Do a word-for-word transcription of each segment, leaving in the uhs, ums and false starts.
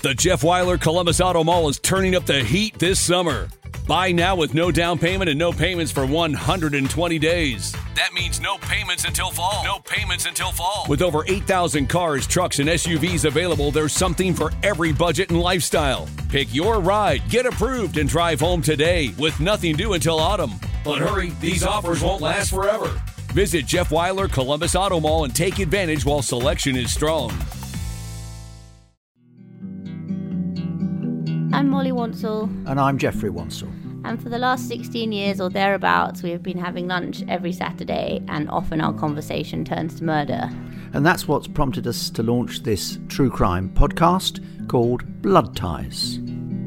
The Jeff Weiler Columbus Auto Mall is turning up the heat this summer. Buy now with no down payment and no payments for one hundred twenty days. That means no payments until fall. No payments until fall. With over eight thousand cars, trucks, and S U Vs available, there's something for every budget and lifestyle. Pick your ride, get approved, and drive home today with nothing due until autumn. But hurry, these offers won't last forever. Visit Jeff Weiler Columbus Auto Mall and take advantage while selection is strong. I'm Molly Wansell. And I'm Jeffrey Wansell. And for the last sixteen years or thereabouts, we have been having lunch every Saturday, and often our conversation turns to murder. And that's what's prompted us to launch this true crime podcast called Blood Ties.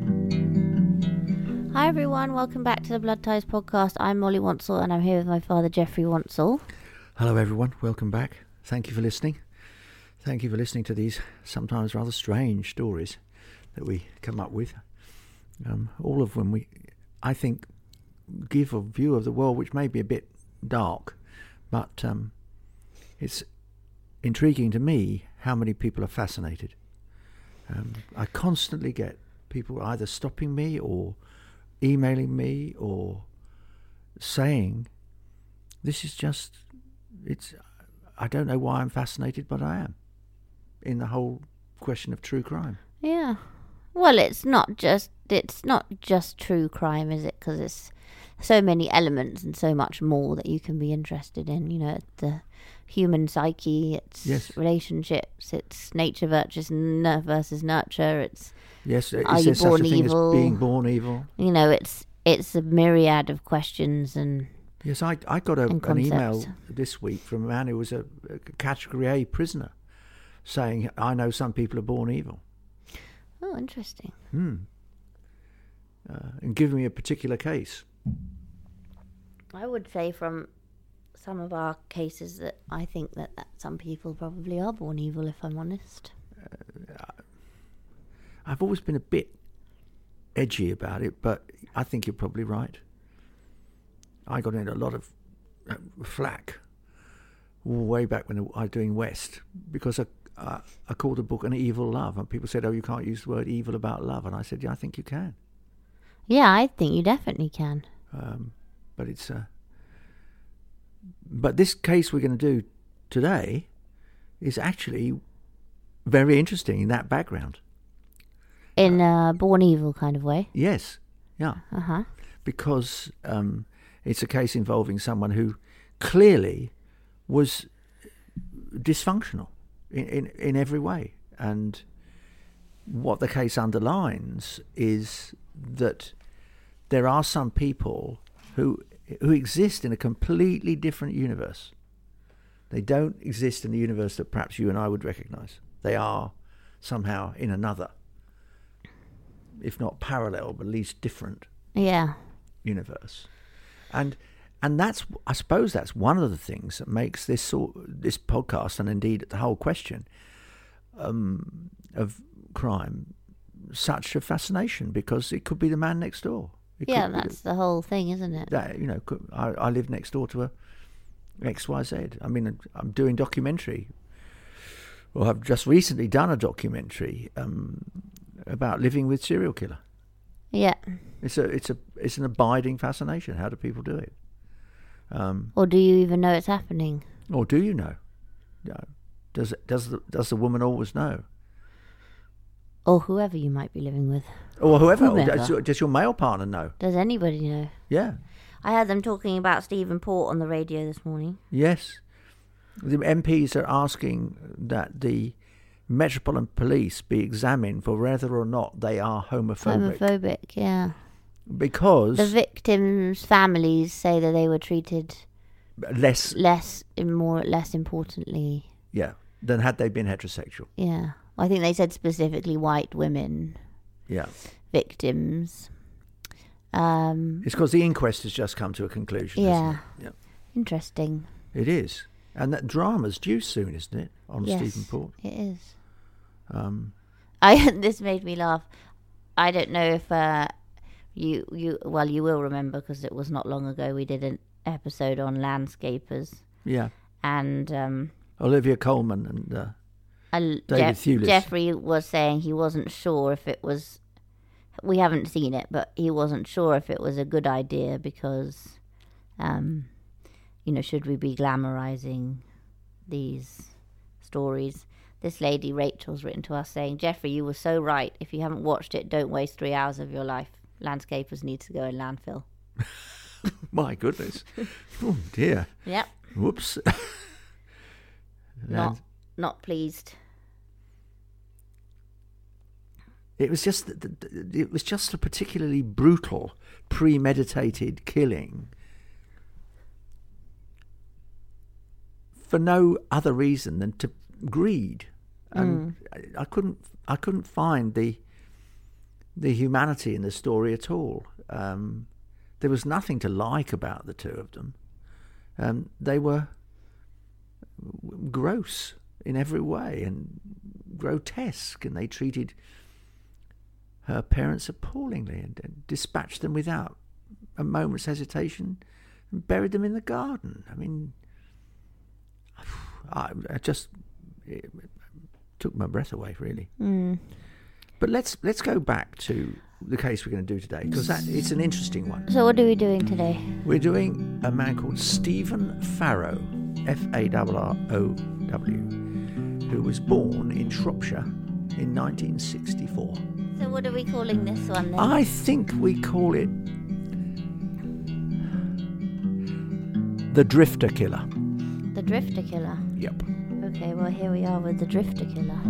Hi everyone, welcome back to the Blood Ties podcast. I'm Molly Wansell and I'm here with my father, Jeffrey Wansell. Hello everyone, welcome back. Thank you for listening. Thank you for listening to these sometimes rather strange stories that we come up with. Um, all of them, we, I think, give a view of the world which may be a bit dark, but um, it's intriguing to me how many people are fascinated. Um, I constantly get people either stopping me or emailing me or saying, this is just, it's, I don't know why I'm fascinated, but I am, in the whole question of true crime. Yeah. Well, it's not just it's not just true crime, is it? Because it's so many elements and so much more that you can be interested in. You know, the human psyche, it's yes. relationships, it's nature versus n- versus nurture. It's yes, are is you there born such a thing evil? as being born evil? You know, it's it's a myriad of questions and yes. I I got a, and an email concepts. this week from a man who was a, a Category A prisoner, saying, "I know some people are born evil." Oh, interesting. Hmm. Uh, and give me a particular case. I would say from some of our cases that I think that, that some people probably are born evil, if I'm honest. Uh, I've always been a bit edgy about it, but I think you're probably right. I got in a lot of uh, flack way back when I was doing West because I Uh, I called the book An Evil Love, and people said, oh, you can't use the word evil about love. And I said, yeah, I think you can. Yeah, I think you definitely can. Um, but it's... Uh, but this case we're going to do today is actually very interesting in that background. In a born evil kind of way? Yes, yeah. Uh-huh. Because um, it's a case involving someone who clearly was dysfunctional. In, in in every way, and what the case underlines is that there are some people who who exist in a completely different universe. They don't exist in the universe that perhaps you and I would recognise. They are somehow in another, if not parallel, but at least different. Yeah. Universe, and. And that's, I suppose, that's one of the things that makes this sort, this podcast, and indeed the whole question um, of crime, such a fascination, because it could be the man next door. It yeah, could be that's the, the whole thing, isn't it? That, you know, could, I, I live next door to a X Y Z. I mean, I'm doing documentary, or I've just recently done a documentary um, about living with serial killer. Yeah. It's a, it's a, it's an abiding fascination. How do people do it? Um, or do you even know it's happening? Or do you know? Does does the does the woman always know? Or whoever you might be living with. Or whoever. whoever. Or does, your, does your male partner know? Does anybody know? Yeah. I heard them talking about Stephen Port on the radio this morning. Yes. The M Ps are asking that the Metropolitan Police be examined for whether or not they are homophobic. Homophobic, yeah. Because the victims' families say that they were treated less, less, more, less importantly. Yeah, than had they been heterosexual. Yeah, I think they said specifically white women. Yeah, victims. Um, it's because the inquest has just come to a conclusion. Yeah, isn't it? Yeah. Interesting. It is, and that drama's due soon, isn't it? On yes, Stephen Port. It is. Um, I this made me laugh. I don't know if. Uh, You, you, well, you will remember because it was not long ago we did an episode on landscapers. Yeah. And um, Olivia Colman and uh, uh, David Jeff- Thewlis. Jeffrey was saying he wasn't sure if it was. We haven't seen it, but he wasn't sure if it was a good idea because, um, you know, should we be glamorizing these stories? This lady, Rachel's written to us saying, Jeffrey, you were so right. If you haven't watched it, don't waste three hours of your life. Landscapers need to go in landfill. My goodness. Oh, dear. Yep. Whoops. Not, not pleased. It was just it was just a particularly brutal, premeditated killing for no other reason than to greed, and mm. I, I couldn't I couldn't find the the humanity in the story at all. Um, there was nothing to like about the two of them. Um, they were gross in every way and grotesque, and they treated her parents appallingly and, and dispatched them without a moment's hesitation and buried them in the garden. I mean, I, I just it took my breath away, really. Mm. But let's let's go back to the case we're going to do today, because that it's an interesting one. So what are we doing today? We're doing a man called Stephen Farrow, F A R R O W, who was born in Shropshire in nineteen sixty-four. So what are we calling this one then? I think we call it The Drifter Killer. The Drifter Killer? Yep. Okay, well here we are with The Drifter Killer.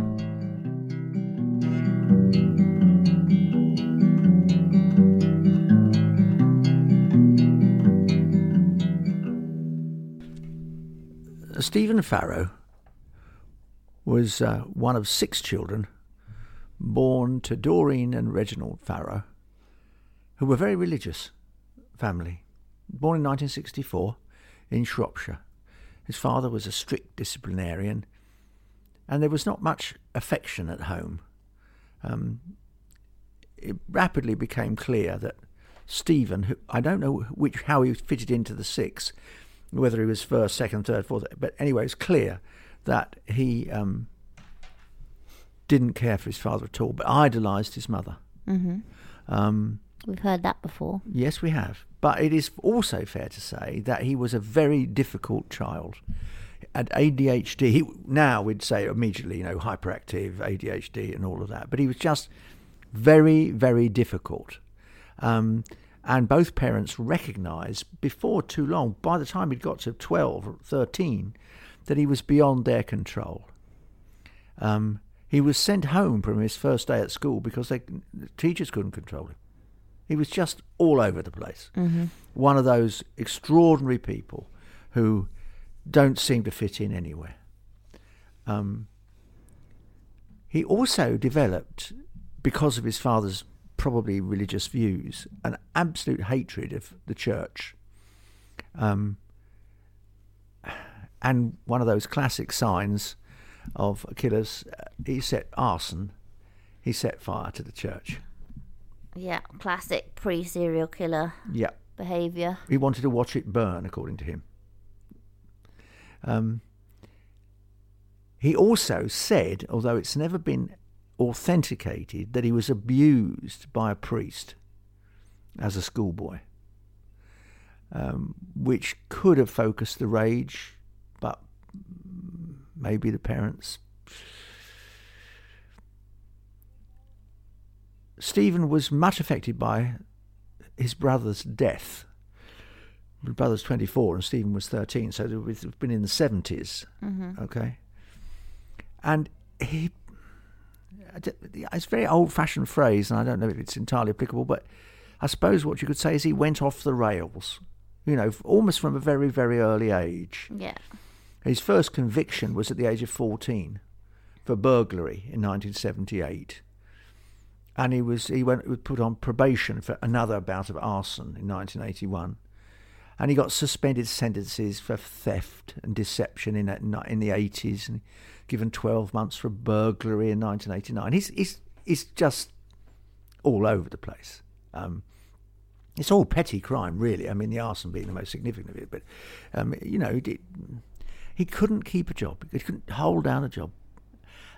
Stephen Farrow was uh, one of six children born to Doreen and Reginald Farrow, who were a very religious family. Born in nineteen sixty-four in Shropshire. His father was a strict disciplinarian, and there was not much affection at home. Um, it rapidly became clear that Stephen, who I don't know which how he fitted into the six, whether he was first, second, third, fourth, but anyway, it's clear that he um, didn't care for his father at all, but idolised his mother. Mm-hmm. Um, We've heard that before. Yes, we have. But it is also fair to say that he was a very difficult child. At A D H D, he, now we'd say immediately, you know, hyperactive, A D H D and all of that. But he was just very, very difficult. Um, and both parents recognised before too long, by the time he'd got to twelve or thirteen, that he was beyond their control. Um, he was sent home from his first day at school because they, the teachers couldn't control him. He was just all over the place. Mm-hmm. One of those extraordinary people who don't seem to fit in anywhere. Um, he also developed, because of his father's probably religious views, an absolute hatred of the church. Um, and one of those classic signs of killers, he set arson, he set fire to the church. Yeah, classic pre-serial killer Yeah. behaviour. He wanted to watch it burn, according to him. Um, he also said, although it's never been authenticated, that he was abused by a priest as a schoolboy, um, which could have focused the rage, but maybe the parents... Stephen was much affected by his brother's death. His brother's twenty-four and Stephen was thirteen, so they've been in the seventies. Mm-hmm. Okay, and he, it's a very old-fashioned phrase, and I don't know if it's entirely applicable, but I suppose what you could say is he went off the rails, you know, almost from a very, very early age. Yeah. His first conviction was at the age of fourteen for burglary in nineteen seventy-eight. And he was he went was put on probation for another bout of arson in nineteen eighty-one, and he got suspended sentences for theft and deception in in the eighties, and given twelve months for burglary in nineteen eighty-nine. He's he's he's just all over the place. Um, it's all petty crime, really. I mean, the arson being the most significant of it, but um, you know, he, he couldn't keep a job. He couldn't hold down a job.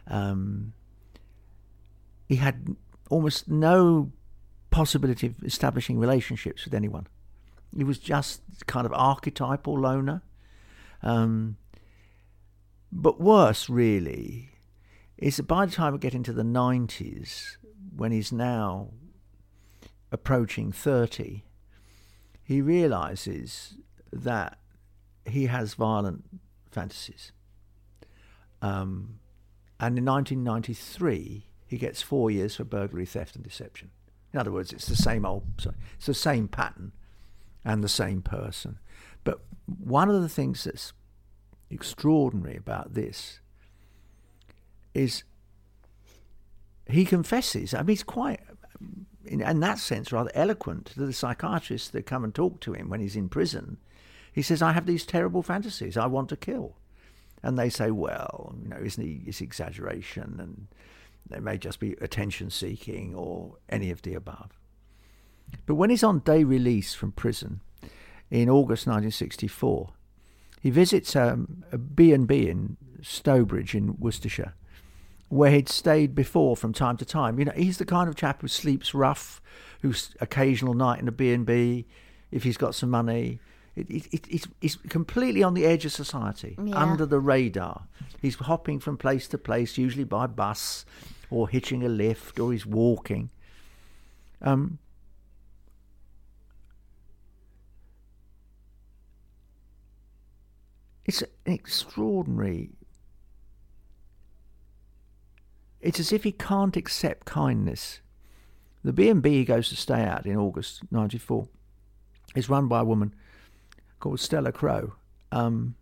Um, he had almost no possibility of establishing relationships with anyone. He was just kind of archetypal loner. Um, but worse, really, is that by the time we get into the nineties, when he's now approaching thirty, he realises that he has violent fantasies. Um, and in nineteen ninety-three, he gets four years for burglary, theft and deception. In other words, it's the same old, sorry, it's the same pattern and the same person. But one of the things that's extraordinary about this is he confesses. I mean, he's quite, in, in that sense, rather eloquent to the psychiatrists that come and talk to him when he's in prison. He says, I have these terrible fantasies. I want to kill. And they say, well, you know, isn't he, it's exaggeration, and they may just be attention-seeking or any of the above. But when he's on day release from prison in August nineteen sixty-four, he visits um, a B and B in Stowbridge in Worcestershire, where he'd stayed before from time to time. You know, he's the kind of chap who sleeps rough, who's occasional night in a B and B, if he's got some money. It, it, it, it's, it's completely on the edge of society, yeah. under the radar. He's hopping from place to place, usually by bus or hitching a lift, or he's walking. Um, it's an extraordinary... It's as if he can't accept kindness. The B and B he goes to stay at in August ninety-four is run by a woman called Stella Crow. Um,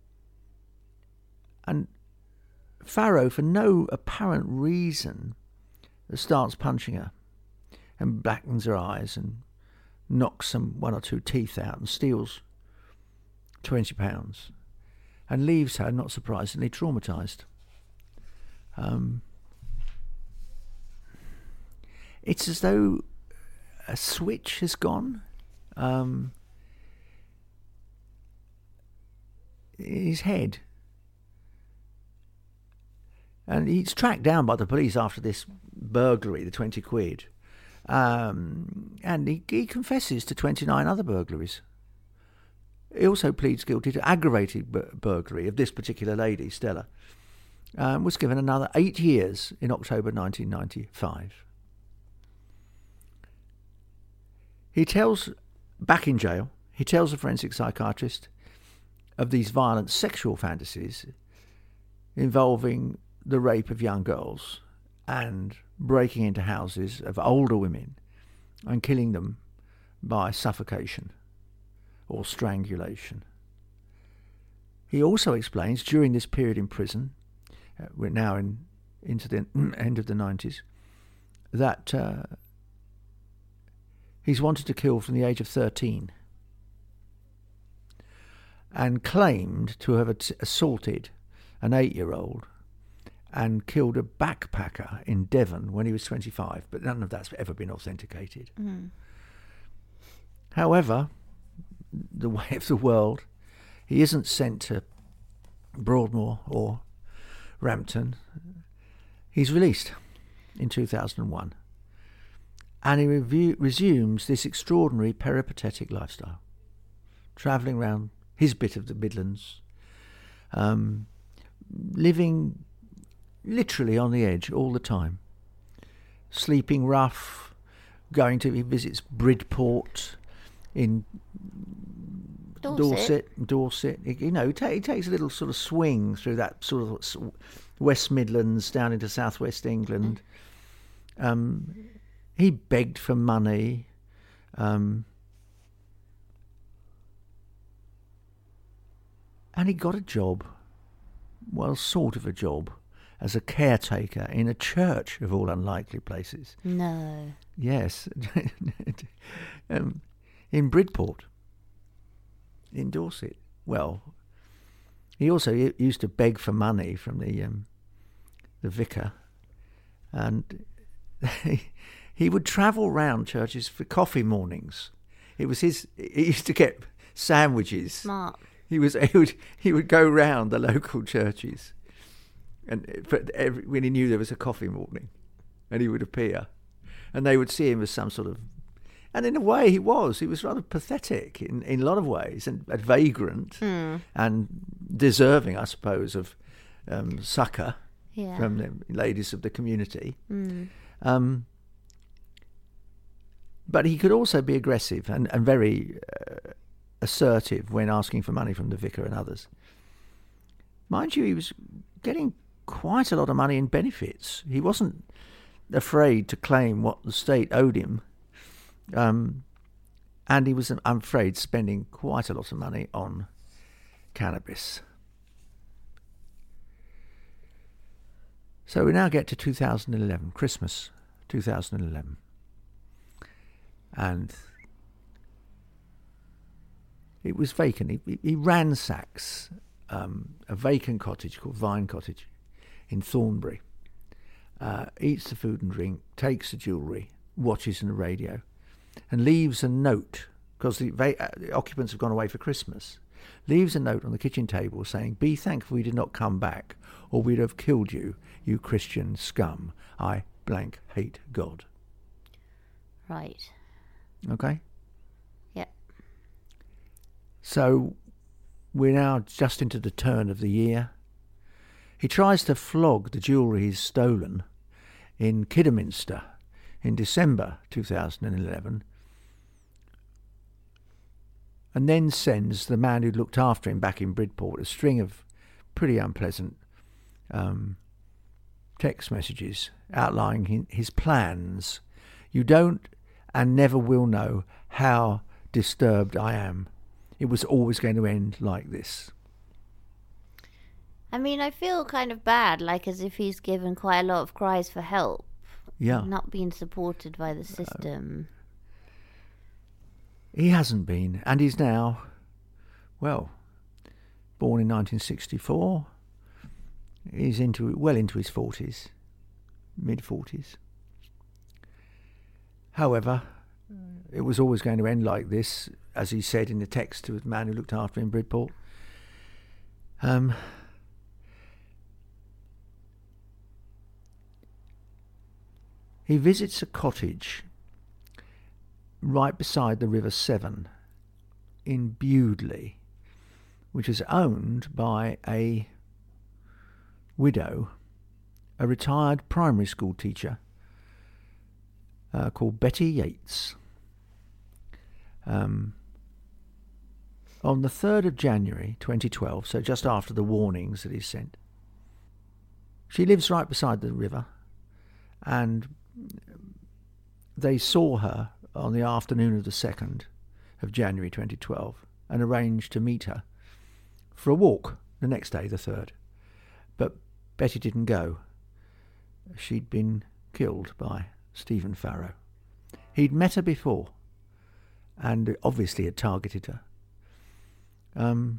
and Farrow, for no apparent reason, starts punching her and blackens her eyes and knocks some one or two teeth out and steals twenty pounds and leaves her, not surprisingly, traumatised. Um, it's as though a switch has gone. Um, his head. And he's tracked down by the police after this burglary, the twenty quid. Um, and he, he confesses to twenty-nine other burglaries. He also pleads guilty to aggravated bur- burglary of this particular lady, Stella. Um, was given another eight years in October nineteen ninety-five. He tells, back in jail, he tells a forensic psychiatrist of these violent sexual fantasies involving the rape of young girls and breaking into houses of older women and killing them by suffocation or strangulation. He also explains during this period in prison, uh, we're now in into the end of the nineties, that uh, he's wanted to kill from the age of thirteen and claimed to have assaulted an eight-year-old and killed a backpacker in Devon when he was twenty-five, but none of that's ever been authenticated. Mm. However, the way of the world, he isn't sent to Broadmoor or Rampton. He's released in two thousand one, and he review, resumes this extraordinary peripatetic lifestyle, travelling around his bit of the Midlands, um, living literally on the edge all the time, sleeping rough, going to, he visits Bridport in Dorset, Dorset, Dorset. You know, he, ta- he takes a little sort of swing through that sort of West Midlands down into southwest England. Mm. Um, he begged for money. Um, and he got a job, well, sort of a job, as a caretaker in a church, of all unlikely places. No. Yes. um, in Bridport, in Dorset. Well, he also used to beg for money from the um, the vicar, and he, he would travel round churches for coffee mornings. It was his. He used to get sandwiches. Smart. He was. He would. He would go round the local churches, and for every, when he knew there was a coffee morning, and he would appear, and they would see him as some sort of, and in a way he was, he was rather pathetic in, in a lot of ways, and, and vagrant, mm. and deserving, I suppose, of um, succour yeah. from the ladies of the community. Mm. Um, but he could also be aggressive and, and very uh, assertive when asking for money from the vicar and others. Mind you, he was getting quite a lot of money in benefits. He wasn't afraid to claim what the state owed him. Um, and he was, I'm afraid, spending quite a lot of money on cannabis. So we now get to two thousand eleven, Christmas two thousand eleven. And it was vacant. He, he ransacks um, a vacant cottage called Vine Cottage in Thornbury, uh, eats the food and drink, takes the jewellery, watches the radio, and leaves a note, because the, va- uh, the occupants have gone away for Christmas, leaves a note on the kitchen table saying, "Be thankful you did not come back, or we'd have killed you, you Christian scum. I blank hate God." Right. Okay? Yep. So we're now just into the turn of the year. He tries to flog the jewellery he's stolen in Kidderminster in December two thousand eleven, and then sends the man who looked after him back in Bridport a string of pretty unpleasant um, text messages outlining his plans. "You don't and never will know how disturbed I am. It was always going to end like this." I mean, I feel kind of bad, like as if he's given quite a lot of cries for help. Yeah. Not being supported by the system. He hasn't been, and he's now, well, born in nineteen sixty-four. He's into well into his forties, mid-forties. However, it was always going to end like this, as he said in the text to the man who looked after him in Bridport. Um, he visits a cottage right beside the River Severn in Bewdley, which is owned by a widow, a retired primary school teacher uh, called Betty Yates. Um, on the third of January twenty twelve, so just after the warnings that he sent, she lives right beside the river, and they saw her on the afternoon of the second of January twenty twelve and arranged to meet her for a walk the next day, the third. But Betty didn't go. She'd been killed by Stephen Farrow. He'd met her before and obviously had targeted her. Um,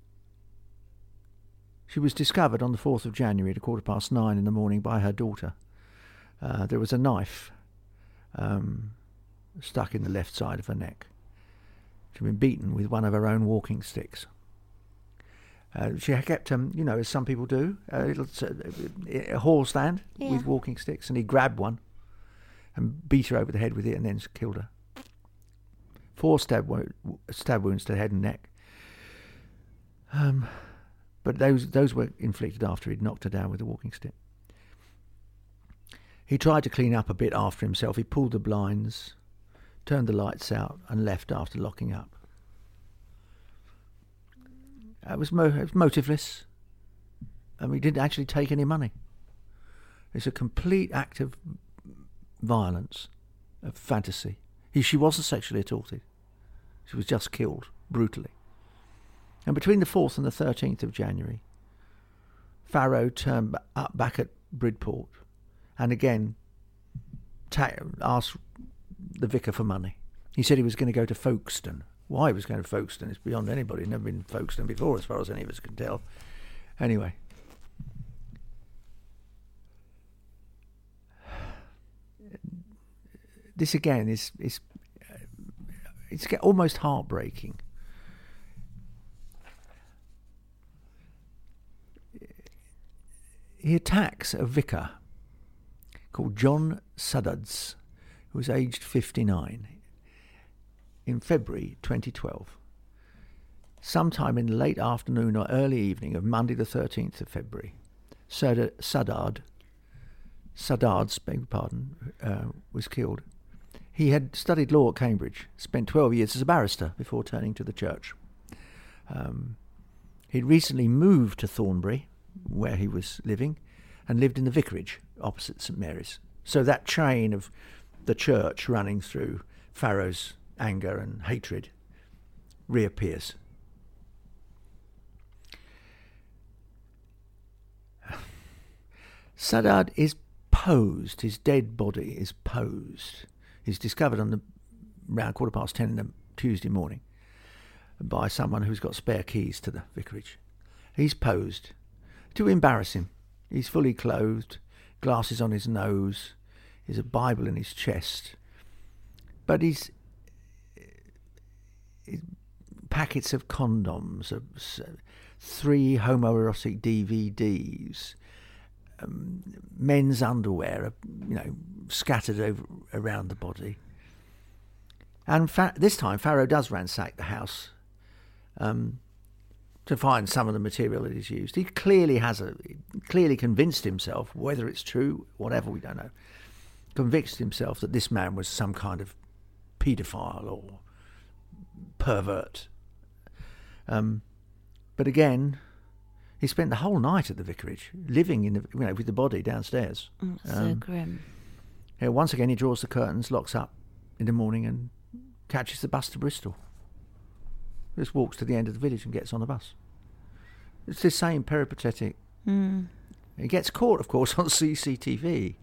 she was discovered on the fourth of January at a quarter past nine in the morning by her daughter. Uh, there was a knife um, stuck in the left side of her neck. She'd been beaten with one of her own walking sticks. Uh, she had kept, um, you know, as some people do, a little a hall stand Yeah. with walking sticks, and he grabbed one and beat her over the head with it and then killed her. Four stab, wo- stab wounds to the head and neck. Um, but those those were inflicted after he'd knocked her down with a walking stick. He tried to clean up a bit after himself. He pulled the blinds, turned the lights out, and left after locking up. It was, mo- it was motiveless. I mean, he didn't actually take any money. It's a complete act of violence, of fantasy. He, she wasn't sexually assaulted. She was just killed brutally. And between the fourth and the thirteenth of January, Farrow turned b- up back at Bridport and again ta- asked the vicar for money. He said he was going to go to Folkestone. Why he was going to Folkestone is beyond anybody. He'd never been to Folkestone before, as far as any of us can tell. Anyway. This again is is it's almost heartbreaking. he attacks a vicar called John Suddards, who was aged fifty-nine, in February twenty twelve. Sometime in the late afternoon or early evening of Monday the thirteenth of February, Suddard, Suddards, beg your pardon, uh, was killed. He had studied law at Cambridge, spent twelve years as a barrister before turning to the church. Um, he'd recently moved to Thornbury, where he was living, and lived in the vicarage opposite St Mary's. So that chain of the church running through Farrow's anger and hatred reappears. Suddard is posed, his dead body is posed. He's discovered on the around quarter past ten in the Tuesday morning by someone who's got spare keys to the vicarage. He's posed to embarrass him. He's fully clothed, glasses on his nose, there's a Bible in his chest. But he's, he's packets of condoms, of, three homoerotic D V Ds, um, men's underwear, you know, scattered over around the body. And fa- this time Farrow does ransack the house um, to find some of the material that he's used. He clearly has a clearly convinced himself, whether it's true, whatever, we don't know, convinced himself that this man was some kind of paedophile or pervert. Um, but again, he spent the whole night at the vicarage, living in the, you know, with the body downstairs. Mm, so um, grim. Yeah, once again, he draws the curtains, locks up in the morning, and catches the bus to Bristol. Just walks to the end of the village and gets on a bus. It's the same peripatetic. Mm. He gets caught, of course, on C C T V.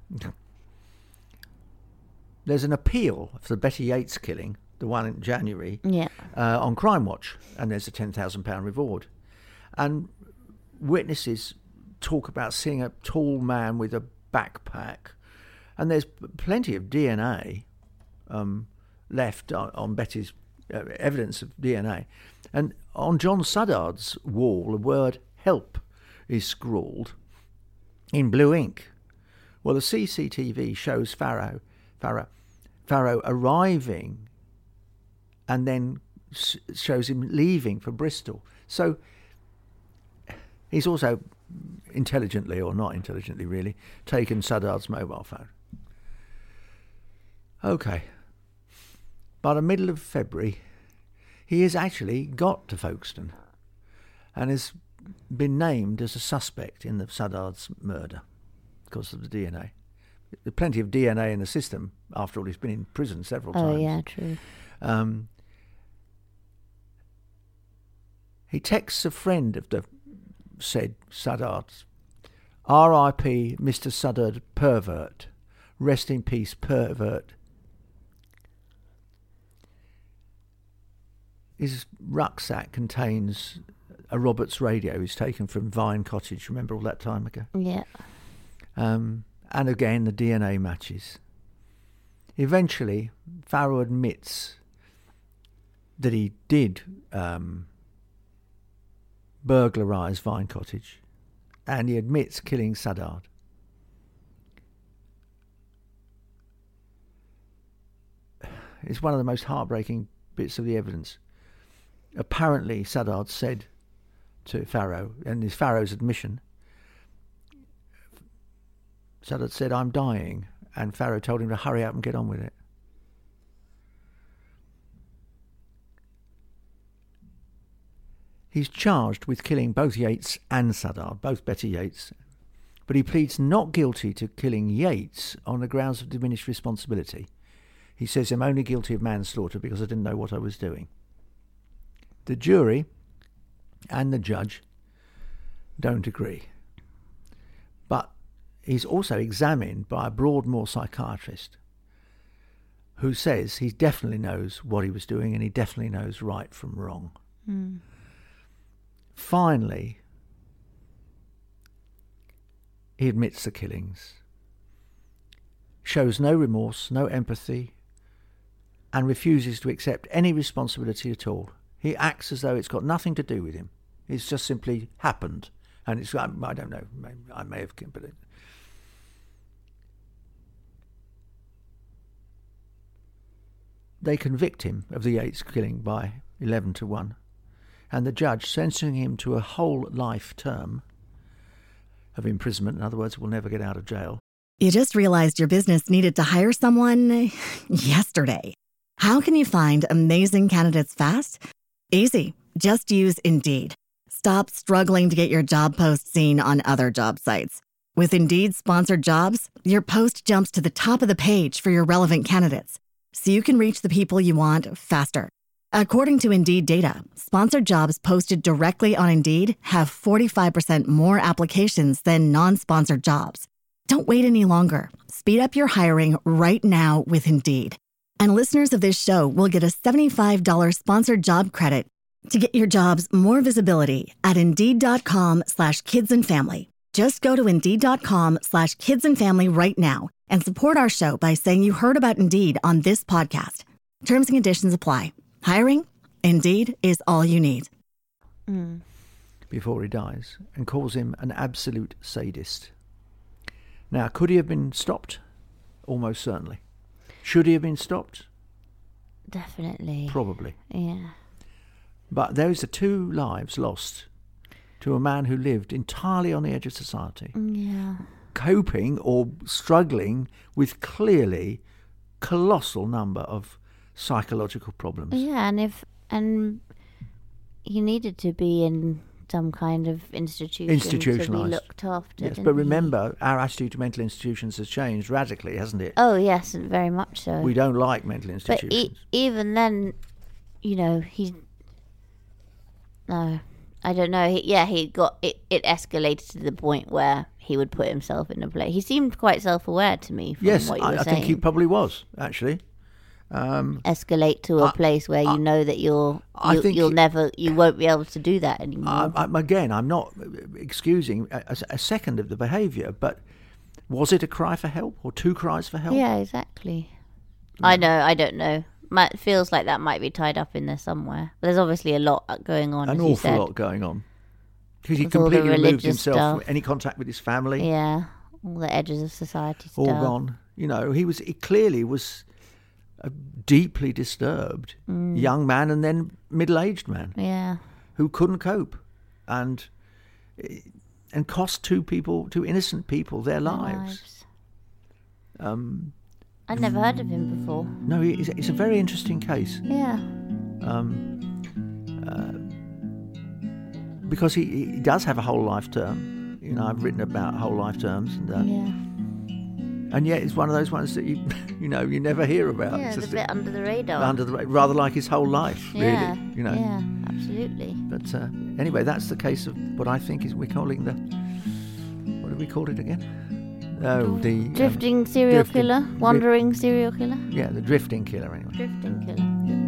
There's an appeal for the Betty Yates killing, the one in January, Yeah. uh, on Crime Watch, and there's a ten thousand pounds reward. And witnesses talk about seeing a tall man with a backpack, and there's plenty of D N A um, left on, on Betty's, uh, evidence of D N A. And on John Suddard's wall, the word help is scrawled in blue ink. Well, the C C T V shows Farrow, Farrow, Farrow arriving and then s- shows him leaving for Bristol. So he's also intelligently, or not intelligently really, taken Suddard's mobile phone. Okay. By the middle of February, he has actually got to Folkestone and has been named as a suspect in the Suddard's murder because of the D N A. There's plenty of D N A in the system. After all, he's been in prison several Oh, times. yeah, true. Um, he texts a friend of the said Suddard's, R I P Mister Suddard pervert. Rest in peace, pervert. His rucksack contains a Roberts radio he's taken from Vine Cottage. Remember all that time ago? Yeah. Um, and again, the D N A matches. Eventually, Farrow admits that he did um, burglarise Vine Cottage, and he admits killing Suddard. It's one of the most heartbreaking bits of the evidence. Apparently, Suddard said to Farrow, and it's Farrow's admission, Suddard said, "I'm dying," and Farrow told him to hurry up and get on with it. He's charged with killing both Yates and Suddard, both Betty Yates, but he pleads not guilty to killing Yates on the grounds of diminished responsibility. He says, "I'm only guilty of manslaughter because I didn't know what I was doing." The jury and the judge don't agree. But he's also examined by a Broadmoor psychiatrist who says he definitely knows what he was doing and he definitely knows right from wrong. Mm. Finally, he admits the killings, shows no remorse, no empathy, and refuses to accept any responsibility at all. He acts as though it's got nothing to do with him. It's just simply happened, And it's, I, I don't know, I may have, but it, they convict him of the Yates killing by eleven to one. And the judge sentencing him to a whole life term of imprisonment, in other words, will never get out of jail. You just realized your business needed to hire someone yesterday. How can you find amazing candidates fast? Easy. Just use Indeed. Stop struggling to get your job post seen on other job sites. With Indeed sponsored jobs, your post jumps to the top of the page for your relevant candidates, so you can reach the people you want faster. According to Indeed data, sponsored jobs posted directly on Indeed have forty-five percent more applications than non-sponsored jobs. Don't wait any longer. Speed up your hiring right now with Indeed. And listeners of this show will get a seventy-five dollars sponsored job credit to get your jobs more visibility at Indeed.com slash kids and family. Just go to Indeed.com slash kids and family right now and support our show by saying you heard about Indeed on this podcast. Terms and conditions apply. Hiring? Indeed is all you need. Mm. Before he dies, and calls him an absolute sadist. Now, could he have been stopped? Almost certainly. Should he have been stopped? Definitely. Probably. Yeah. But those are two lives lost to a man who lived entirely on the edge of society. Yeah. Coping or struggling with clearly colossal number of psychological problems. Yeah, and if and he needed to be in some kind of institution to be Institutionalised. looked after. Yes, didn't but he? remember, our attitude to mental institutions has changed radically, hasn't it? Oh yes, very much so. We don't like mental but institutions. e- even then, you know, he. No, I don't know. He, yeah, he got it. It escalated to the point where he would put himself in a place. He seemed quite self-aware to me. From yes, what you I, were I saying. think he probably was actually. Um, Escalate to a I- place where you I- know that you're I you, think you'll he- never you won't be able to do that anymore. I, I'm, again, I'm not excusing a, a second of the behaviour, but was it a cry for help or two cries for help? Yeah, exactly. I know. I don't know. Might, feels like that might be tied up in there somewhere. There's obviously a lot going on. An as you awful said. lot going on. Because he With all the completely removed religious himself stuff. from any contact with his family. Yeah, all the edges of society all stuff. gone. You know, he was he clearly was a deeply disturbed Mm. young man and then middle-aged man Yeah, who couldn't cope, and and cost two people, two innocent people, their their lives. lives. Um, I'd never heard of him before. no, it's, it's a very interesting case. Yeah, Um, uh, because he, he does have a whole life term. You know, I've written about whole life terms, and uh, yeah, and yet it's one of those ones that you you know you never hear about. yeah. It's It's a just bit under the radar. under the ra- rather like his whole life, yeah, really. You know. Yeah, absolutely. But uh, anyway, that's the case of what I think is we're calling the what do we call it again? Oh, the um, Drifting serial drifting- killer, dri- wandering serial killer, yeah, the drifting killer. Anyway. drifting killer.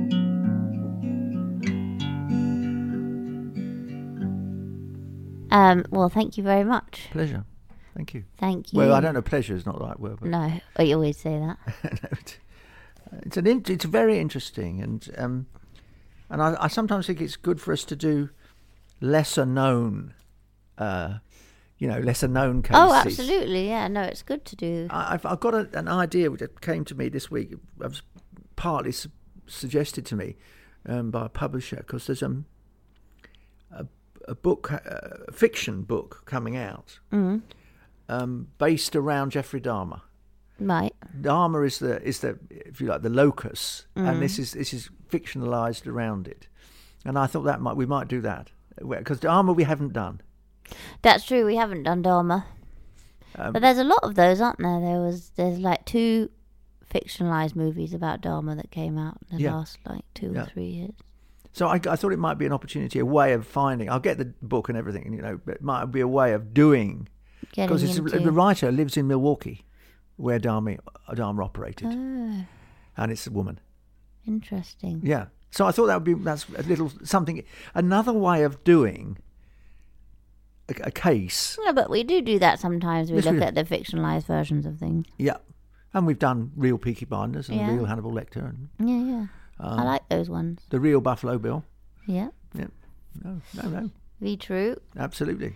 Um. Well, thank you very much. Pleasure. Thank you. Thank you. Well, I don't know. Pleasure is not the right word. But No, I always say that. no, it- it's an in, it's very interesting, and um, and I, I sometimes think it's good for us to do lesser known, uh, you know, lesser known cases. Oh, absolutely. Yeah. No, it's good to do. I, I've I've got a, an idea which came to me this week. It was partly su- suggested to me um, by a publisher, because there's um, a a book, a fiction book coming out Mm. um, based around Jeffrey Dahmer. Right. Dahmer is the is the if you like the locus, Mm. and this is this is fictionalized around it. And I thought that might we might do that, because Dahmer we haven't done. That's true. We haven't done Dharma, Um, but there's a lot of those, aren't there? There was there's like two fictionalized movies about Dharma that came out in the Yeah. last like two Yeah. or three years. So I, I thought it might be an opportunity, a way of finding. I'll get the book and everything, you know, but it might be a way of doing, Getting because into... the writer lives in Milwaukee, where Dahmer, Dahmer operated, Oh, and it's a woman. interesting. Yeah. So I thought that would be that's a little something, another way of doing a, a case. Yeah, but we do do that sometimes. We Yes, look we do. at the fictionalized versions of things. Yeah. And we've done real Peaky Blinders and Yeah. real Hannibal Lecter and Yeah, yeah. um, I like those ones. the real Buffalo Bill. Yeah, Yeah. No, no, no. be true. Absolutely.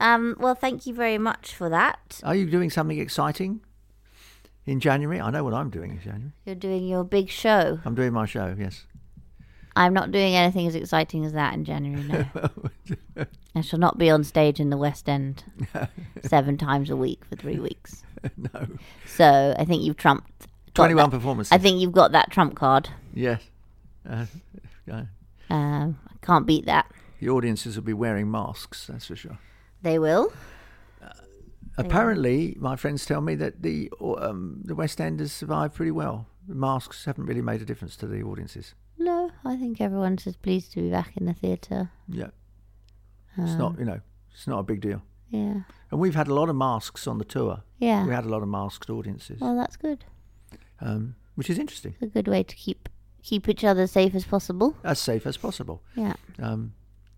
Um, well, thank you very much for that. Are you doing something exciting in January? I know what I'm doing in January. You're doing your big show. I'm doing my show, yes. I'm not doing anything as exciting as that in January, no. I shall not be on stage in the West End seven times a week for three weeks. No. So I think you've trumped... twenty-one that. performances. I think you've got that trump card. Yes. Uh, yeah. Um, I can't beat that. The audiences will be wearing masks, that's for sure. They will. Uh, apparently, my friends tell me that the um, the West End has survived pretty well. The masks haven't really made a difference to the audiences. No, I think everyone's just pleased to be back in the theatre. Yeah. Um, it's not, you know, it's not a big deal. Yeah. And we've had a lot of masks on the tour. Yeah. We had a lot of masked audiences. Well, that's good. Um, which is interesting. It's a good way to keep keep each other safe as possible. As safe as possible. Yeah. Um,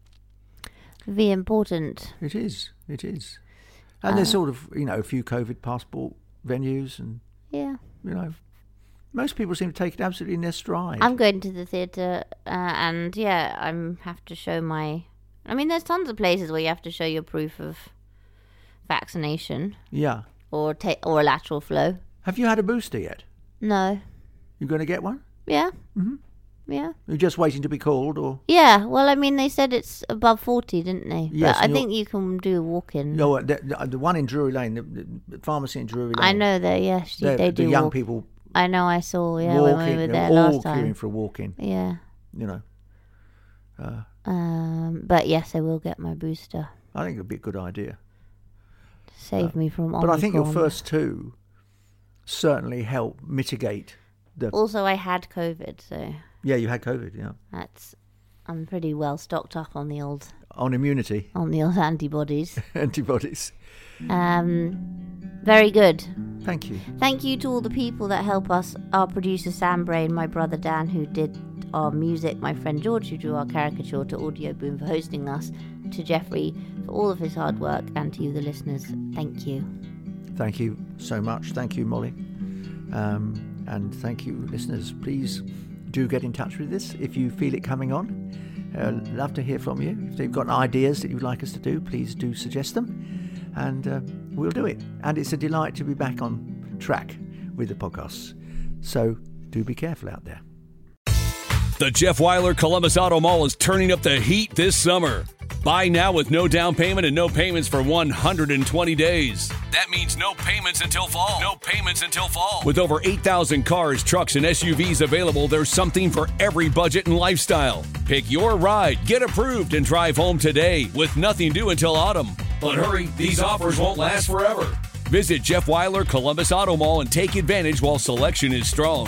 Be important. it is. It is. And uh, there's sort of, you know, a few COVID passport venues and, yeah, you know, most people seem to take it absolutely in their stride. I'm going to the theatre uh, and, yeah, I have to show my... I mean, there's tons of places where you have to show your proof of vaccination. Yeah. Or ta- or a lateral flow. Have you had a booster yet? No. You going to get one? Yeah. Mm-hmm. Yeah. You're just waiting to be called, or? Yeah. Well, I mean, they said it's above forty, didn't they? Yes. But I think you can do a walk-in. No, the, the, the one in Drury Lane, the, the pharmacy in Drury Lane. I know that. Yes, they, they do. The young walk- people. I know. I saw. Yeah, walk when we in, were they're there all last time. queuing for a walk-in. Yeah. You know. Uh, um. But yes, I will get my booster. I think it'd be a good idea. Save uh, me from Omicron. But I think your first two certainly help mitigate the... Also, I had COVID, so... Yeah, you had COVID, yeah. That's... I'm pretty well stocked up on the old... On immunity. On the old antibodies. Antibodies. Um, very good. Thank you. Thank you to all the people that help us. Our producer Sam Brain, my brother Dan, who did our music, my friend George, who drew our caricature, to Audio Boom for hosting us, to Jeffrey for all of his hard work, and to you, the listeners. Thank you. Thank you so much. Thank you, Molly. Um, and thank you, listeners. Please do get in touch with this if you feel it coming on. Uh, love to hear from you. If you've got ideas that you'd like us to do, please do suggest them, and uh, we'll do it. And it's a delight to be back on track with the podcasts. So do be careful out there. The Jeff Weiler Columbus Auto Mall is turning up the heat this summer. Buy now with no down payment and no payments for one hundred twenty days. That means no payments until fall. No payments until fall. With over eight thousand cars, trucks, and S U Vs available, there's something for every budget and lifestyle. Pick your ride, get approved, and drive home today with nothing due until autumn. But hurry, these offers won't last forever. Visit Jeff Weiler Columbus Auto Mall and take advantage while selection is strong.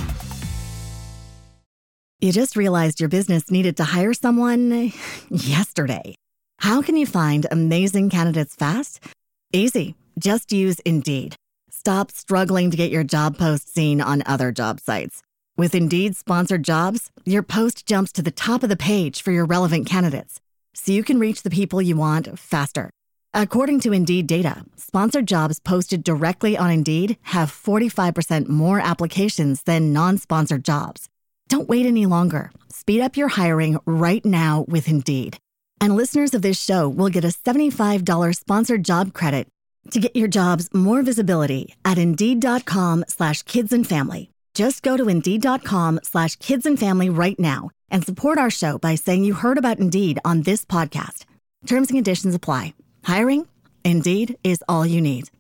You just realized your business needed to hire someone yesterday. How can you find amazing candidates fast? Easy. Just use Indeed. Stop struggling to get your job post seen on other job sites. With Indeed sponsored jobs, your post jumps to the top of the page for your relevant candidates, so you can reach the people you want faster. According to Indeed data, sponsored jobs posted directly on Indeed have forty-five percent more applications than non-sponsored jobs. Don't wait any longer. Speed up your hiring right now with Indeed. And listeners of this show will get a seventy-five dollars sponsored job credit to get your jobs more visibility at Indeed.com slash kids and family. Just go to Indeed.com slash kids and family right now and support our show by saying you heard about Indeed on this podcast. Terms and conditions apply. Hiring? Indeed is all you need.